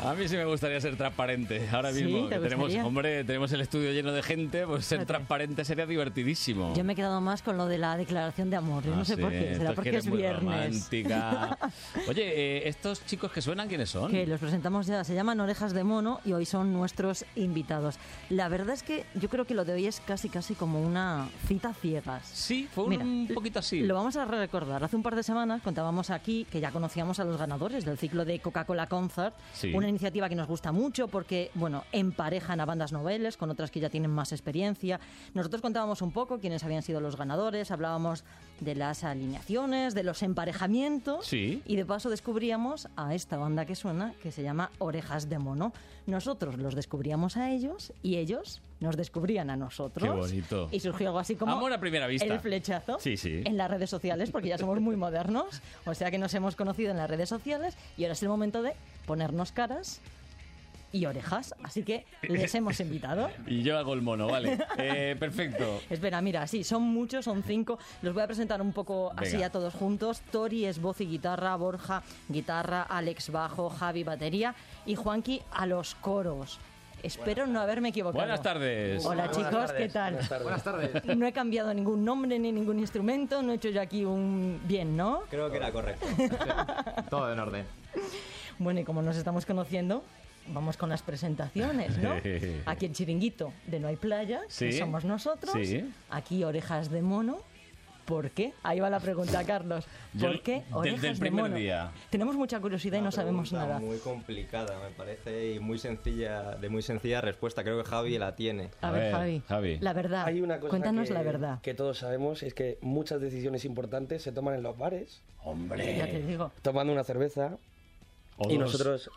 A mí sí me gustaría ser transparente. Ahora mismo que tenemos el estudio lleno de gente, pues ser transparente sería divertidísimo. Yo me he quedado más con lo de la declaración de amor. Yo no sé por qué. Será porque es viernes. Romántica. Oye, estos chicos que suenan, ¿quiénes son? Que los presentamos ya. Se llaman Orejas de Mono y hoy son nuestros invitados. La verdad es que yo creo que lo de hoy es casi como una cita ciegas. Sí, fue un poquito así. Lo vamos a recordar. Hace un par de semanas contábamos aquí que ya conocíamos a los ganadores del ciclo de Coca-Cola Concert. Sí. Una iniciativa que nos gusta mucho porque, bueno, emparejan a bandas noveles con otras que ya tienen más experiencia. Nosotros contábamos un poco quiénes habían sido los ganadores, hablábamos de las alineaciones, de los emparejamientos. Sí. Y de paso descubríamos a esta banda que suena, que se llama Orejas de Mono. Nosotros los descubríamos a ellos y ellos nos descubrían a nosotros. Qué bonito. Y surgió algo así como amor a primera vista. El flechazo. Sí. En las redes sociales, porque ya somos muy modernos. O sea que nos hemos conocido en las redes sociales y ahora es el momento de ponernos caras y orejas, así que les hemos invitado. Y yo hago el mono, vale. Perfecto. Espera, mira, sí, son muchos, son 5. Los voy a presentar un poco así a todos juntos. Tori es voz y guitarra, Borja guitarra, Alex bajo, Javi batería y Juanqui a los coros. Espero no haberme equivocado. Buenas tardes. Hola chicos, ¿qué tal? Buenas tardes. No he cambiado ningún nombre ni ningún instrumento, no he hecho yo aquí un bien, ¿no? Creo que era correcto. Sí, todo en orden. Bueno, y como nos estamos conociendo, vamos con las presentaciones, ¿no? Aquí el chiringuito de No hay playa, que somos nosotros. Sí. Aquí Orejas de Mono. ¿Por qué? Ahí va la pregunta, Carlos. ¿Por qué Orejas desde el de Mono? primer día. Tenemos mucha curiosidad y no sabemos nada. Muy complicada, me parece, y muy sencilla respuesta. Creo que Javi la tiene. A ver, Javi. La verdad. Hay una cosa Cuéntanos la verdad. que todos sabemos, es que muchas decisiones importantes se toman en los bares. Hombre. Ya te digo. Tomando una cerveza. Y nosotros...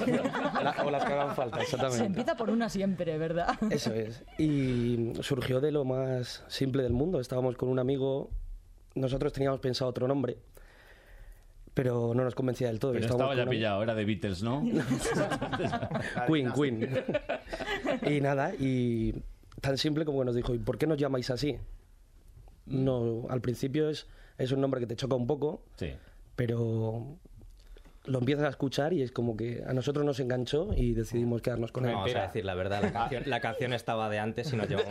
o las que hagan falta, exactamente. Se empieza por una siempre, ¿verdad? Eso es. Y surgió de lo más simple del mundo. Estábamos con un amigo, nosotros teníamos pensado otro nombre, pero no nos convencía del todo. Pero estaba ya pillado, era de Beatles, ¿no? Queen. Y nada, y tan simple como que nos dijo, ¿y por qué nos llamáis así? No, al principio es un nombre que te choca un poco, sí, pero... lo empiezas a escuchar y es como que a nosotros nos enganchó y decidimos quedarnos con él. Vamos a decir la verdad, la canción estaba de antes y nos llevamos.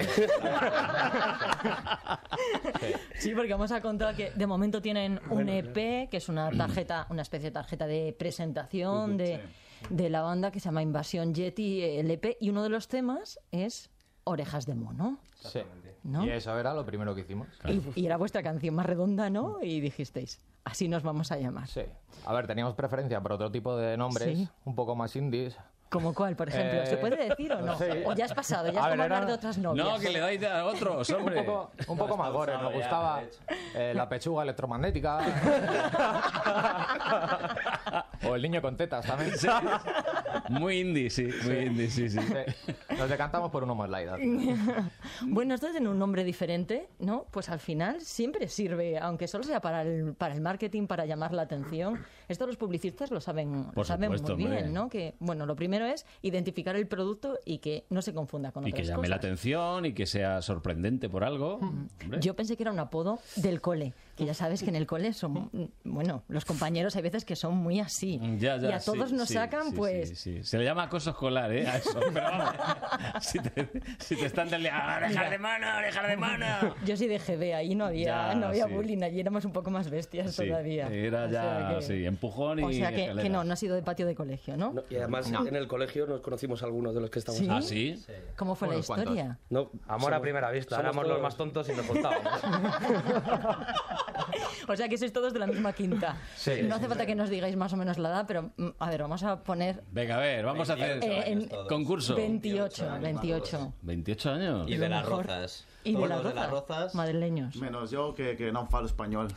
Sí, porque vamos a contar que de momento tienen un EP, que es una tarjeta, una especie de tarjeta de presentación de la banda que se llama Invasión Yeti, el EP, y uno de los temas es Orejas de Mono. Sí, ¿no? Y eso era lo primero que hicimos. Y era vuestra canción más redonda, ¿no? Y dijisteis, así nos vamos a llamar. Sí. A ver, teníamos preferencia por otro tipo de nombres, un poco más indies. ¿Como cuál, por ejemplo? ¿Se puede decir o no? Sí. ¿O ya has pasado? ¿Ya es como hablar de otras novias? No, que le dais a otros, hombre. un poco más gore. Nos gustaba la pechuga electromagnética. O el niño con tetas también. Sí. Muy indie, sí. Nos decantamos por uno más light. Bueno, esto tiene un nombre diferente, ¿no? Pues al final siempre sirve, aunque solo sea para el marketing, para llamar la atención. Esto los publicistas lo saben muy bien, ¿no? Que, bueno, lo primero es identificar el producto y que no se confunda con otras cosas. Y que llame la atención y que sea sorprendente por algo. Yo pensé que era un apodo del cole, que ya sabes que en el cole son, bueno, los compañeros hay veces que son muy así. Ya, y a todos nos sacan, pues... Sí. Se le llama acoso escolar, ¿eh? A eso. Pero vamos, si te están diciendo, orejas de mano. Yo sí de GB, ahí no había bullying, allí éramos un poco más bestias todavía. Era ya, empujón y... O sea que no ha sido de patio de colegio, ¿no? Y además en el colegio nos conocimos algunos de los que estamos aquí. ¿Ah, sí? ¿Cómo fue la historia? No, amor a primera vista, éramos los más tontos y nos juntábamos. O sea que sois todos de la misma quinta. No hace falta que nos digáis más o menos la edad, pero a ver, vamos a poner... Venga, a ver, vamos a hacer concurso. 28 años. Y de las Rozas. Y de las Rozas, madrileños. Menos yo, que no falo español.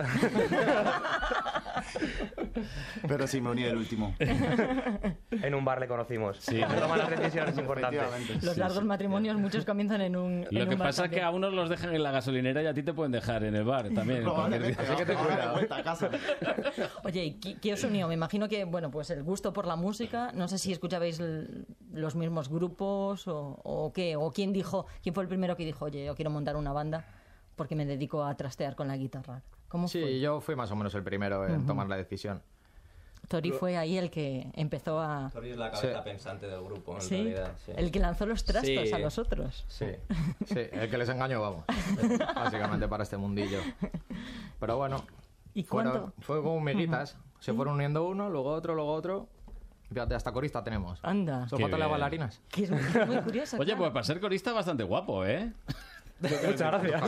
Pero sí, me uní el último. En un bar le conocimos. Sí. Toma las decisiones importantes. Los largos matrimonios, muchos comienzan en un Lo que bar pasa es que a unos los dejan en la gasolinera y a ti te pueden dejar en el bar también. Así que te cuidado. Oye, ¿y qué os unió? Me imagino que, bueno, pues el gusto por la música. No sé si escuchabais los mismos grupos o qué. O quién fue el primero que dijo, oye, yo quiero montar una banda porque me dedico a trastear con la guitarra. ¿Cómo fue? Sí, yo fui más o menos el primero en tomar la decisión. Tori fue ahí el que empezó a... Tori es la cabeza pensante del grupo, en ¿Sí? realidad. Sí. El que lanzó los trastos a los otros. Sí. Sí, el que les engañó, vamos. Básicamente para este mundillo. Pero bueno, ¿Y cuánto? fue como miguitas. Se fueron uniendo uno, luego otro. Fíjate, hasta corista tenemos. Anda. Solo faltan las bailarinas. Que es muy curioso. Oye, claro. pues para ser corista bastante guapo, ¿eh? Muchas gracias.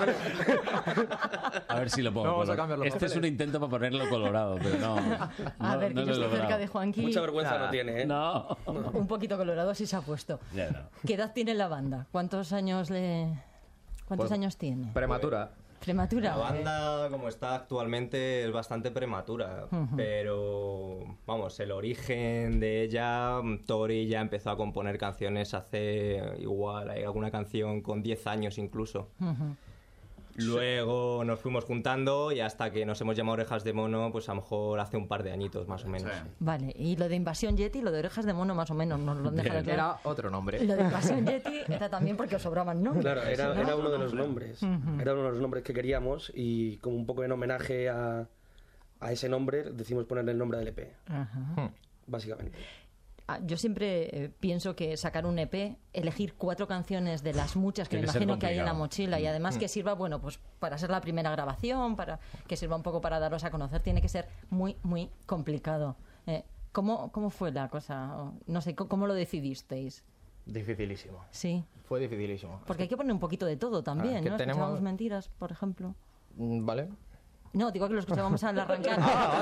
A ver si lo pongo. No, vamos a cambiar los este es papeles. un intento para ponerlo colorado, pero no. A ver, que no yo lo he estoy cerca logrado. de Juanqui. Mucha vergüenza no tiene, ¿eh? No. Un poquito colorado sí se ha puesto. Ya no. ¿Qué edad tiene la banda? ¿Cuántos años Pues, años tiene? Prematura. ¿Prematura? La banda, como está actualmente, es bastante prematura, pero vamos, el origen de ella, Tori ya empezó a componer canciones hace igual, hay alguna canción con 10 años incluso. Luego nos fuimos juntando y hasta que nos hemos llamado Orejas de Mono, pues a lo mejor hace un par de añitos más o menos. Sí. Vale, y lo de Invasión Yeti, lo de Orejas de Mono más o menos nos lo han dejado claro. Era otro nombre. Lo de Invasión Yeti era también porque os sobraban nombres. Claro, era ¿no? uno de los nombres. Era uno de los nombres que queríamos y como un poco en homenaje a ese nombre decidimos ponerle el nombre del EP, Ajá. básicamente. Yo siempre pienso que sacar un EP, elegir 4 canciones de las muchas que me Tiene que ser imagino que hay en la complicado. mochila y además que sirva, bueno, pues para ser la primera grabación, para que sirva un poco para daros a conocer, tiene que ser muy, muy complicado. ¿Cómo fue la cosa? No sé, ¿cómo lo decidisteis? Dificilísimo. Sí, Fue dificilísimo. porque hay que poner un poquito de todo también, que ¿no? tenemos- Escuchábamos mentiras, por ejemplo. ¿Vale? No, digo que lo escuchábamos al arrancar.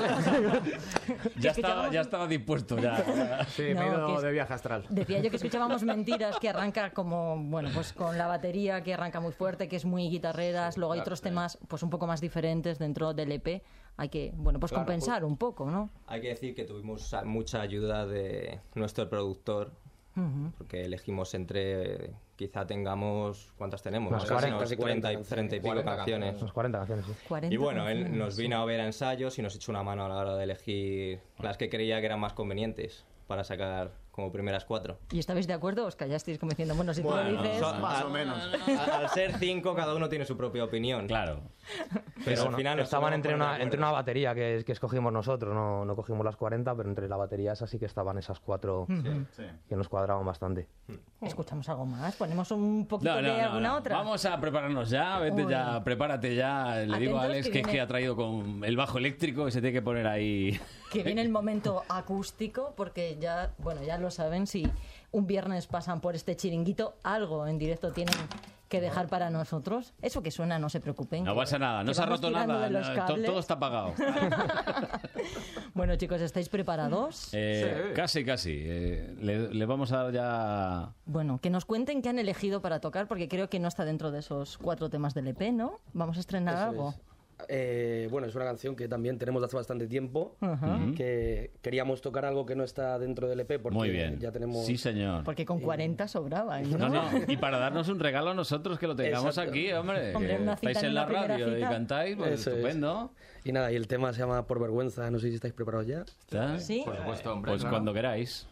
Ya estaba dispuesto. Ya. Sí, No, me he que ido es- de viaje astral. Decía yo que escuchábamos Mentiras, que arranca como, bueno, pues con la batería que arranca muy fuerte, que es muy guitarreras, luego hay otros temas pues un poco más diferentes dentro del EP. Hay que, bueno, pues Claro, compensar un poco, ¿no? Hay que decir que tuvimos mucha ayuda de nuestro productor, porque elegimos entre, quizá tengamos, ¿cuántas tenemos? Unas Casi 40, unos casi 40 30 y pico 40 canciones. Unos 40 canciones, sí. 40 Y bueno, él canciones. nos vino a ver a ensayos y nos echó una mano a la hora de elegir las que creía que eran más convenientes para sacar como primeras 4. ¿Y estabais de acuerdo? ¿Os callasteis como diciendo, bueno, si tú lo dices... Más o menos. Al ser 5, cada uno tiene su propia opinión. Claro. Pero al Bueno, final nos estaban tuvimos que entre poner de entre acuerdo. una batería que escogimos nosotros, no cogimos las 40, pero entre la batería esa sí que estaban esas 4 Sí. que nos cuadraban bastante. ¿Escuchamos algo más? ¿Ponemos un poquito de alguna otra? Vamos a prepararnos ya, vete Uy. ya, prepárate ya. Le digo a Atentos, Alex que que es que viene- ha traído con el bajo eléctrico y se tiene que poner ahí. Que viene el momento acústico, porque ya, bueno, ya lo saben, si un viernes pasan por este chiringuito, algo en directo tienen que dejar para nosotros. Eso que suena, no se preocupen. No que- pasa nada, no que se ha vamos roto tirando nada, de los cables. todo está apagado. Bueno, chicos, ¿estáis preparados? Casi. Le vamos a dar ya. Bueno, que nos cuenten qué han elegido para tocar, porque creo que no está dentro de esos 4 temas del EP, ¿no? ¿Vamos a estrenar Eso algo? Bueno, es una canción que también tenemos de hace bastante tiempo, que queríamos tocar algo que no está dentro del EP porque Muy bien. ya tenemos... Sí, señor. Porque con 40 sobraba, ¿no? No, y para darnos un regalo a nosotros que lo tengamos Exacto. aquí, hombre. Hombre, que una cita estáis en en una la primera radio y cita. cantáis, pues Eso es. estupendo. Y nada, y el tema se llama Por Vergüenza, no sé si estáis preparados ya. ¿Está? ¿Sí? Por supuesto, hombre. Pues claro. cuando queráis.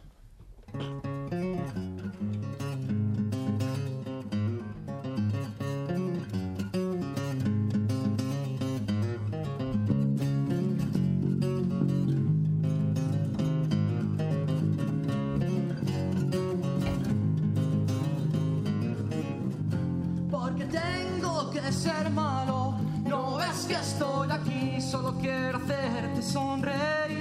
Porque tengo que ser malo. No ves que estoy aquí, solo quiero hacerte sonreír.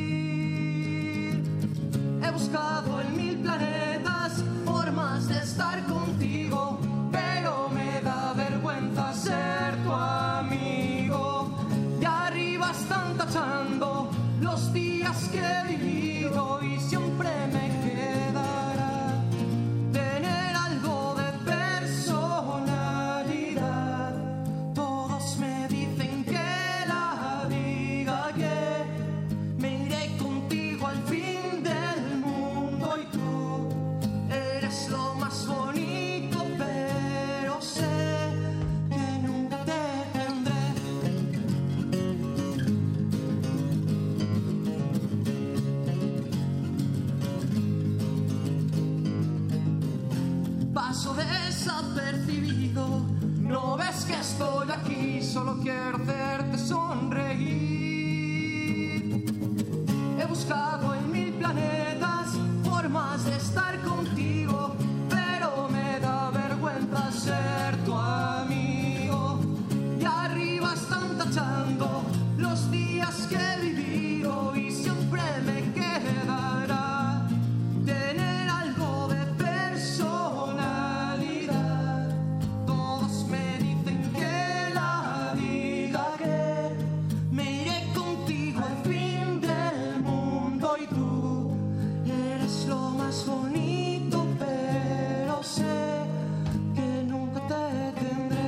He buscado en 1000 planetas formas de estar contigo, pero me da vergüenza ser tu amigo. Y arriba están tachando los días que he vivido y siempre me quedará tener algo de personalidad. Todos me dicen que la diga, que me iré contigo al fin del mundo y tú eres lo más bonito, pero sé que nunca te tendré. Paso desapercibido, no ves que estoy aquí, solo quiero hacerte sonreír. He formas de estar contigo, pero me da vergüenza ser tu amigo. Y arriba están tachando los días que he vivido y siempre me quedará tener algo de personalidad. Todos me dicen que la diga, que me iré contigo al fin del mundo y tú eres lo más bonito, pero sé que nunca te tendré.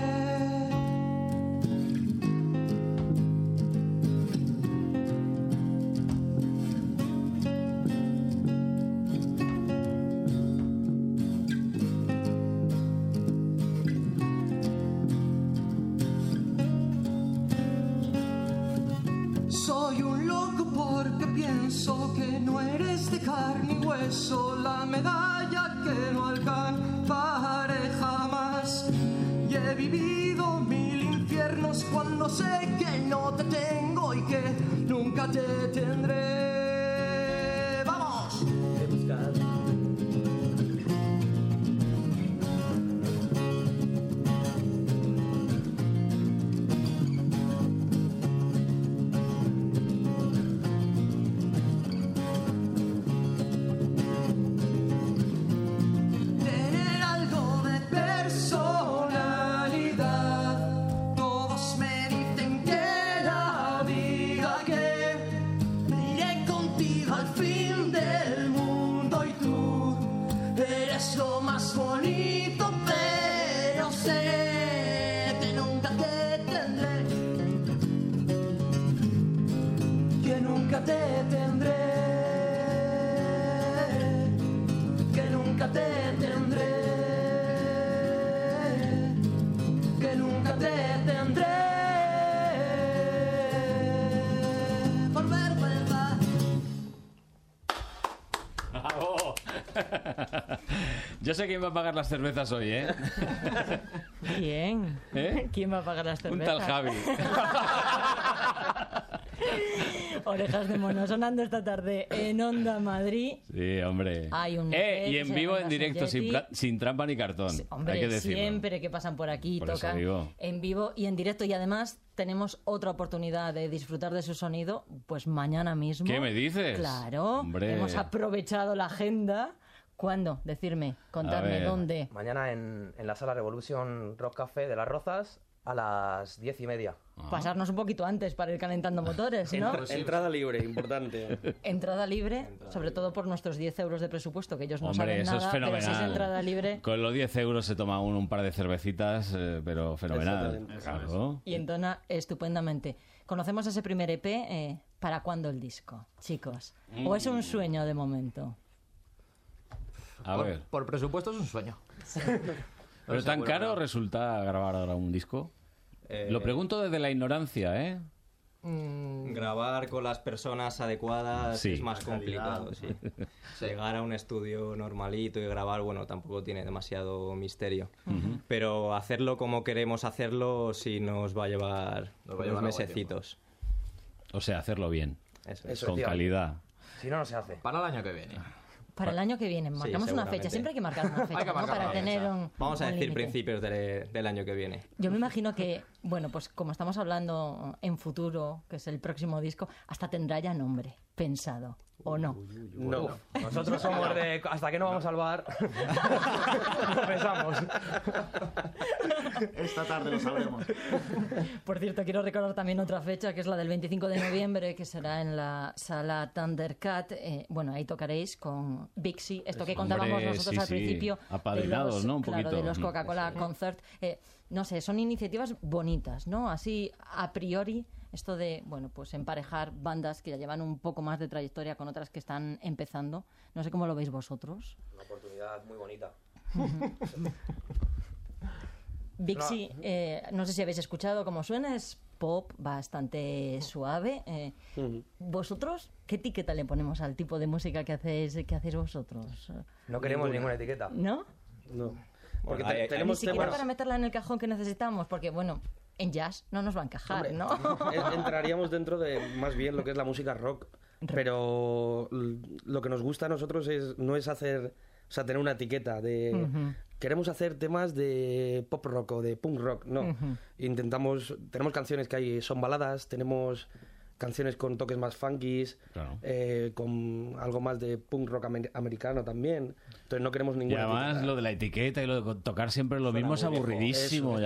Soy un loco porque pienso que no eres de carne y hueso, la medalla que no alcanzaré jamás. Y he vivido 1000 infiernos cuando sé que no te tengo y que nunca te tendré. ¡Vamos! Tener algo de personalidad. Todos me dicen que la diga, que me iré contigo al fin del mundo y tú eres lo más bonito, pero sé que nunca te tendré, que nunca te tendré, que nunca te tendré, que nunca te tendré. Por vergüenza. ¡Bravo! Yo sé quién va a pagar las cervezas hoy, ¿eh? ¿Quién? ¿Eh? ¿Quién va a pagar las Un cervezas? tal Javi. Orejas de mono sonando esta tarde en Onda Madrid. Sí, hombre. Hay un y que en se vivo, llama en directo, Yeti. sin trampa ni cartón. Hombre, hay que decirlo. siempre que pasan por aquí Por eso tocan digo. en vivo y en directo, y además tenemos otra oportunidad de disfrutar de su sonido pues mañana mismo. ¿Qué me dices? Claro, Hombre. hemos aprovechado la agenda. ¿Cuándo? Decirme, contadme ver. dónde. Mañana en la sala Revolution Rock Café de Las Rozas a las 10:30. Pasarnos un poquito antes para ir calentando motores, ¿no? Entrada libre, importante. Entrada libre, sobre todo por nuestros 10 euros de presupuesto, que ellos no Hombre, saben eso nada, es pero fenomenal. si es entrada libre Con los 10 euros se toma un par de cervecitas, pero fenomenal. Exactamente. Claro. y entona estupendamente. Conocemos ese primer EP, ¿para cuándo el disco, chicos? ¿O es un sueño de momento? A ver. Por presupuesto es un sueño. ¿Pero tan caro resulta grabar ahora un disco? Lo pregunto desde la ignorancia, ¿eh? Grabar con las personas adecuadas Sí. es más complicado, sí. Llegar a un estudio normalito y grabar, bueno, tampoco tiene demasiado misterio. Pero hacerlo como queremos hacerlo sí nos va a llevar Nos va a unos llevar algo de mesecitos. O sea, hacerlo bien, Eso es. Eso, con tío. calidad. Si no, no se hace. Para el año que viene. Para el año que viene, marcamos una seguramente. fecha. Siempre hay que marcar una fecha, Hay que ¿no? marcar Para una tener fecha. un Vamos a un decir límite. principios del año que viene. Yo me imagino que, bueno, pues como estamos hablando en futuro, que es el próximo disco, hasta tendrá ya nombre pensado, ¿o no? No. Nosotros somos de... Hasta que no vamos al bar. No pensamos. Esta tarde lo sabremos. Por cierto, quiero recordar también otra fecha, que es la del 25 de noviembre, que será en la sala Thundercat. Bueno, ahí tocaréis con Bixi, esto que contábamos Hombre, nosotros sí, al sí. principio. Apadrinados, de los, ¿no? Un claro, poquito. de los Coca-Cola Concert. No sé, son iniciativas bonitas, ¿no? Así, a priori, esto de, bueno, pues emparejar bandas que ya llevan un poco más de trayectoria con otras que están empezando. No sé cómo lo veis vosotros. Una oportunidad muy bonita. Bixi, no sé si habéis escuchado cómo suena, es pop bastante suave. ¿Vosotros qué etiqueta le ponemos al tipo de música que hacéis vosotros? No queremos ninguna etiqueta. ¿No? No. Porque Bueno, Ni tenemos siquiera temas... para meterla en el cajón que necesitamos, porque bueno, en jazz no nos va a encajar, ¿no? Entraríamos dentro de más bien lo que es la música rock. Pero lo que nos gusta a nosotros no es hacer, o sea, tener una etiqueta de queremos hacer temas de pop rock o de punk rock, no. Tenemos canciones que son baladas, tenemos canciones con toques más funkies, claro. Con algo más de punk rock americano también. Entonces no queremos ninguna. Y además etiqueta. Lo de la etiqueta y lo de tocar siempre lo mismo es aburridísimo.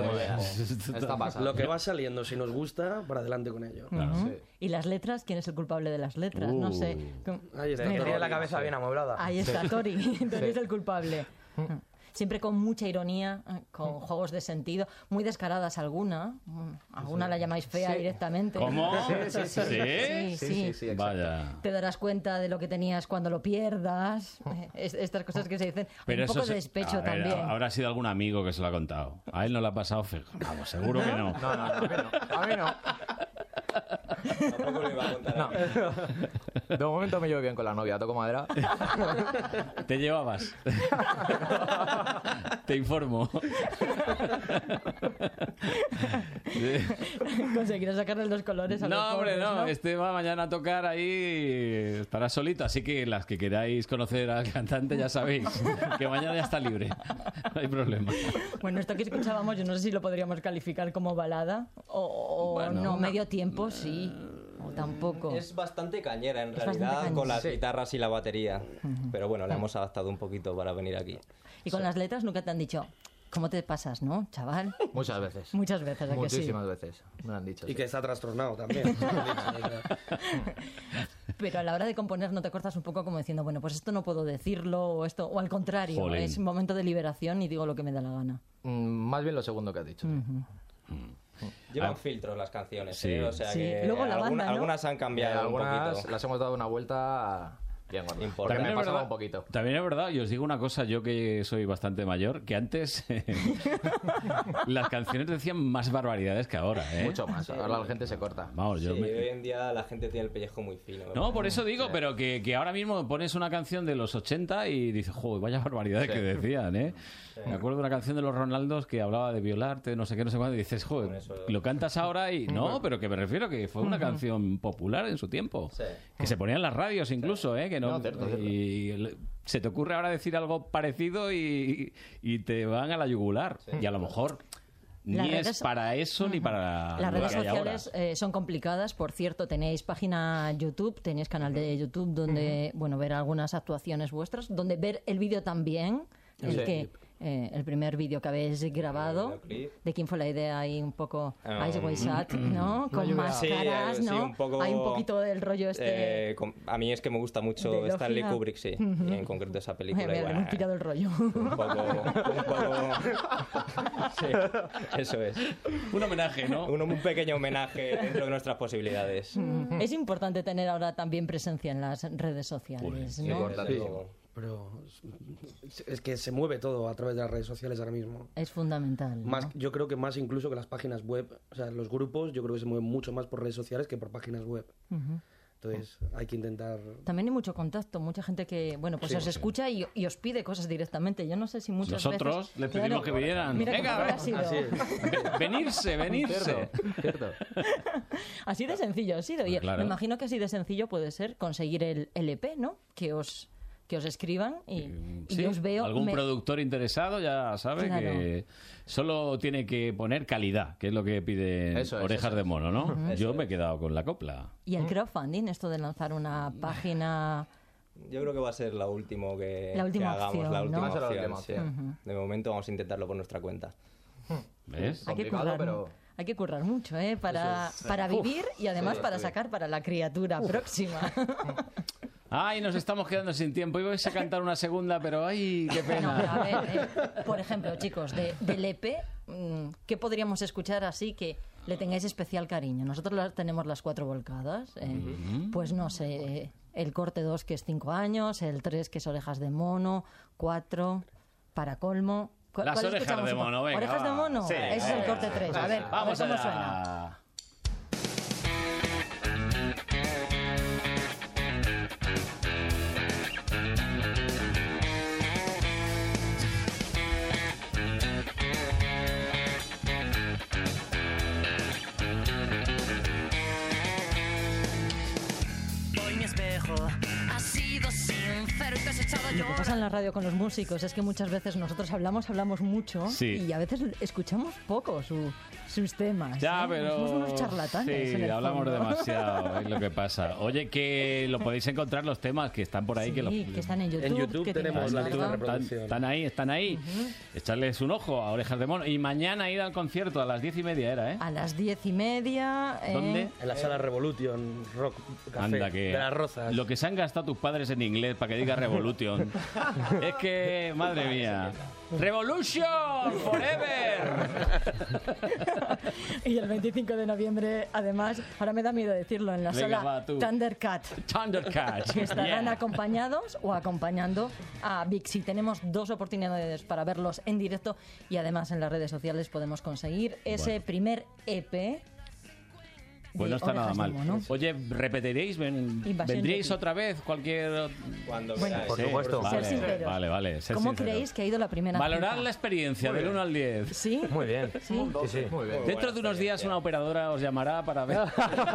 Lo que va saliendo, si nos gusta, para adelante con ello. Claro, sí. ¿Y las letras? ¿Quién es el culpable de las letras? No sé. Ahí está. Tiene la cabeza bien amueblada. Ahí está, Tori. Tori es el culpable. Siempre con mucha ironía, con juegos de sentido, muy descaradas alguna la llamáis fea directamente. ¿Cómo? Sí. Vaya. Te darás cuenta de lo que tenías cuando lo pierdas, estas cosas que se dicen. Pero un poco de despecho también. Habrá sido algún amigo que se lo ha contado. A él no le ha pasado, vamos, seguro que no. No, a mí no. Tampoco lo iba a contar. No. De momento me llevo bien con la novia, toco madera. ¿Te llevabas? Te informo. Conseguirás sacarle los colores a los No, hombre, pobres, no. ¿no? Este va mañana a tocar ahí, estará solito. Así que las que queráis conocer al cantante ya sabéis que mañana ya está libre. No hay problema. Bueno, esto que escuchábamos, yo no sé si lo podríamos calificar como balada o bueno, no, medio tiempo sí. O tampoco. Es bastante cañera en realidad, con las guitarras y la batería. Pero bueno, le hemos adaptado un poquito para venir aquí. Y con las letras nunca te han dicho, ¿cómo te pasas, no, chaval? Muchas veces. Muchas veces, ¿a que sí? Muchísimas veces me han dicho. Y que está trastornado también. Pero a la hora de componer no te cortas un poco como diciendo, bueno, pues esto no puedo decirlo o esto, o al contrario, Jolín. Es un momento de liberación y digo lo que me da la gana. Más bien lo segundo que has dicho. Llevan filtros las canciones, sí. O sea Sí. que Luego la banda, ¿no? algunas han cambiado Algunas un poquito. las hemos dado una vuelta bien gorda. Importante. Porque me es pasaba verdad, un poquito. También es verdad, y os digo una cosa, yo que soy bastante mayor, que antes las canciones decían más barbaridades que ahora, ¿eh? Mucho más. Ahora la gente se corta. Vamos, Sí, hoy en día la gente tiene el pellejo muy fino. No, por eso digo, pero que ahora mismo pones una canción de los 80 y dices, joder, vaya barbaridades que decían, ¿eh? Me acuerdo de una canción de los Ronaldos que hablaba de violarte, no sé qué, no sé cuándo, y dices, joder, lo cantas ahora y... No, pero que me refiero que fue una canción popular en su tiempo. Sí. Que se ponía en las radios incluso, ¿eh? Que no, cierto. Y se te ocurre ahora decir algo parecido y te van a la yugular. Sí. Y a lo mejor... Ni es para eso ni para las lo redes que hay sociales ahora. Son complicadas. Por cierto, tenéis página YouTube, tenéis canal de YouTube donde bueno, ver algunas actuaciones vuestras, donde ver el vídeo también, el primer vídeo que habéis grabado. ¿De quién fue la idea? Ahí un poco Eyes Wide Shut, ¿no? Con máscaras, ¿no? Sí, un poco, hay un poquito del rollo a mí es que me gusta mucho Stanley Kubrick, sí. Y en concreto esa película. Me he pillado el rollo. Un poco... Sí, eso es. Un homenaje, ¿no? Un pequeño homenaje dentro de nuestras posibilidades. Es importante tener ahora también presencia en las redes sociales, ¿no? Sí. Pero es que se mueve todo a través de las redes sociales ahora mismo. Es fundamental, ¿no? Más, yo creo que más incluso que las páginas web. O sea, los grupos yo creo que se mueven mucho más por redes sociales que por páginas web. Entonces hay que intentar... También hay mucho contacto, mucha gente que, bueno, pues os escucha y os pide cosas directamente. Yo no sé si muchas Nosotros veces... les pedimos que vinieran. Mira, venga, ha sido. venirse. Cierto. Así de sencillo ha sido. Y claro. me imagino que así de sencillo puede ser conseguir el LP, ¿no? Que os escriban y sí, os veo... algún productor interesado ya sabe que solo tiene que poner calidad, que es lo que piden Orejas de Mono, ¿no? Yo me he quedado con la copla. ¿Y el crowdfunding, esto de lanzar una página...? Yo creo que va a ser la última que hagamos, opción, la última ¿no? opción. Sí. De momento vamos a intentarlo por nuestra cuenta. ¿Ves? Hay que currar, hay que currar mucho, ¿eh? Para vivir y además para sacar para la criatura próxima. Ay, nos estamos quedando sin tiempo. Ibais a cantar una segunda, pero ay, qué pena. No, a ver, por ejemplo, chicos, del EP, ¿qué podríamos escuchar así que le tengáis especial cariño? Nosotros tenemos las 4 volcadas. Pues no sé, el corte 2 que es 5 años, el 3 que es Orejas de Mono, 4 para colmo. Las Orejas de Mono, venga. ¿Orejas de Mono? Sí, ese es el corte 3. A ver, vamos cómo suena. Voy pasa en la radio con los músicos es que muchas veces nosotros hablamos mucho y a veces escuchamos poco sus temas. Ya, pero... Somos unos charlatanes. Sí, en el hablamos fondo. demasiado, es lo que pasa. Oye, que lo podéis encontrar los temas que están por ahí. Sí, que están en YouTube. En YouTube que tenemos la lista de reproducción. Están ahí. Echarles un ojo a Orejas de Mono. Y mañana ir al concierto a las 10:30 era, ¿eh? A las 10:30. ¿Dónde? En la sala Revolution Rock Café Anda, que de Las Rozas. lo que se han gastado tus padres en inglés para que diga Revolution. Es que, madre mía. ¡Revolution Forever! Y el 25 de noviembre, además, ahora me da miedo decirlo, en la Venga, sala va, tú. Thundercat. Thundercat. Que estarán Yeah. acompañados o acompañando a Vixi. Tenemos 2 oportunidades para verlos en directo y además en las redes sociales podemos conseguir ese primer EP. Pues no está nada mal. Oye, ¿repetiréis? ¿Vendríais de otra vez? Cualquier... Cuando Bueno, queráis. por supuesto. Ser sinceros. Vale. Ser ¿Cómo sinceros. creéis que ha ido la primera Valorar cita? la experiencia del 1 al 10. ¿Sí? Muy bien. ¿Sí? Sí. Muy bien. Dentro de unos días una operadora os llamará para ver.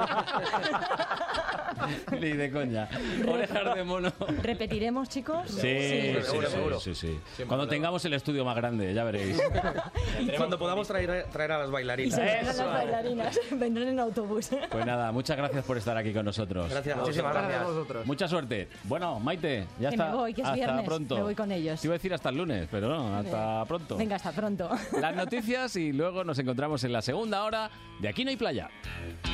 Ni de coña. Orejas de Mono. ¿Repetiremos, chicos? Sí. Seguro. Cuando tengamos el estudio más grande, ya veréis. Cuando podamos traer a las Y bailarinas. se vendrán las bailarinas. Vendrán en autobús. Pues nada, muchas gracias por estar aquí con nosotros. Gracias, Muchísimas gracias. gracias. Mucha suerte. Bueno, Maite, ya Que está. me voy, que es hasta viernes. pronto. Me voy con ellos. Te iba a decir hasta el lunes, pero no, hasta pronto. Venga, hasta pronto. Las noticias y luego nos encontramos en la segunda hora de Aquí no hay playa.